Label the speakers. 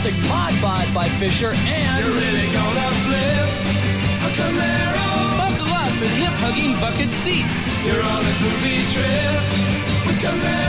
Speaker 1: classic Mod Bod by Fisher, and
Speaker 2: You're really gonna flip a Camaro.
Speaker 1: buckle up for the hip-hugging bucket seats.
Speaker 2: You're on a groovy trip with Camaro.